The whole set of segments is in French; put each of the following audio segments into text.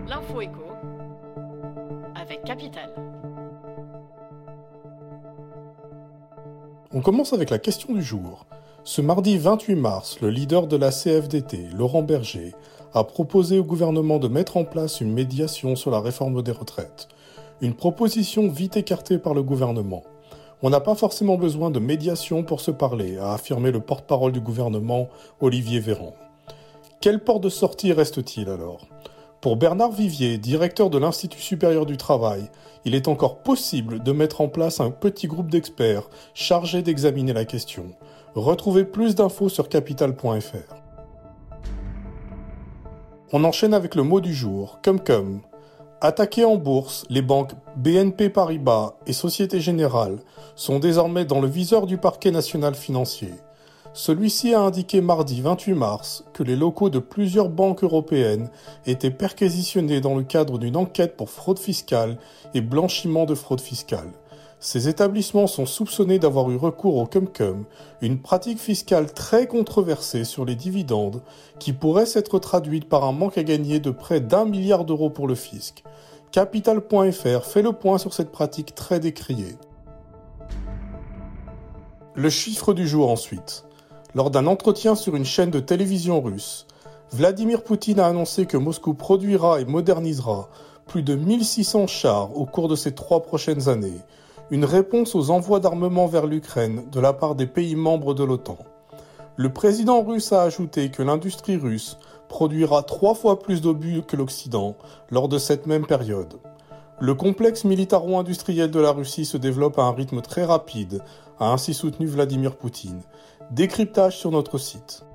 L'info écho avec Capital. On commence avec la question du jour. Ce mardi 28 mars, le leader de la CFDT, Laurent Berger, a proposé au gouvernement de mettre en place une médiation sur la réforme des retraites. Une proposition vite écartée par le gouvernement. On n'a pas forcément besoin de médiation pour se parler, a affirmé le porte-parole du gouvernement, Olivier Véran. Quelle porte de sortie reste-t-il alors ? Pour Bernard Vivier, directeur de l'Institut supérieur du travail, il est encore possible de mettre en place un petit groupe d'experts chargés d'examiner la question. Retrouvez plus d'infos sur capital.fr. On enchaîne avec le mot du jour, cum-cum. Attaquées en bourse, les banques BNP Paribas et Société Générale sont désormais dans le viseur du parquet national financier. Celui-ci a indiqué mardi 28 mars que les locaux de plusieurs banques européennes étaient perquisitionnés dans le cadre d'une enquête pour fraude fiscale et blanchiment de fraude fiscale. Ces établissements sont soupçonnés d'avoir eu recours au cum-cum, une pratique fiscale très controversée sur les dividendes qui pourrait s'être traduite par un manque à gagner de près d'1 milliard d'euros pour le fisc. Capital.fr fait le point sur cette pratique très décriée. Le chiffre du jour ensuite. Lors d'un entretien sur une chaîne de télévision russe, Vladimir Poutine a annoncé que Moscou produira et modernisera plus de 1600 chars au cours de ces 3 prochaines années, une réponse aux envois d'armement vers l'Ukraine de la part des pays membres de l'OTAN. Le président russe a ajouté que l'industrie russe produira 3 fois plus d'obus que l'Occident lors de cette même période. Le complexe militaro-industriel de la Russie se développe à un rythme très rapide, a ainsi soutenu Vladimir Poutine. Décryptage sur notre site.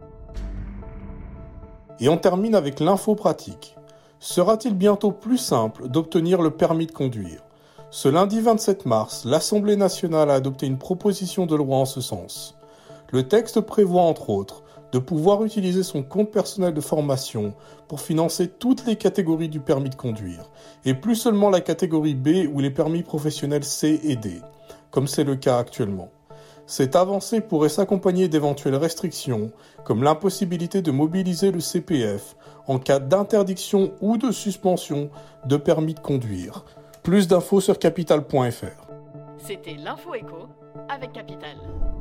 Et on termine avec l'info pratique. Sera-t-il bientôt plus simple d'obtenir le permis de conduire ? Ce lundi 27 mars, l'Assemblée nationale a adopté une proposition de loi en ce sens. Le texte prévoit entre autres de pouvoir utiliser son compte personnel de formation pour financer toutes les catégories du permis de conduire, et plus seulement la catégorie B ou les permis professionnels C et D, comme c'est le cas actuellement. Cette avancée pourrait s'accompagner d'éventuelles restrictions, comme l'impossibilité de mobiliser le CPF en cas d'interdiction ou de suspension de permis de conduire. Plus d'infos sur capital.fr. C'était l'info écho avec Capital.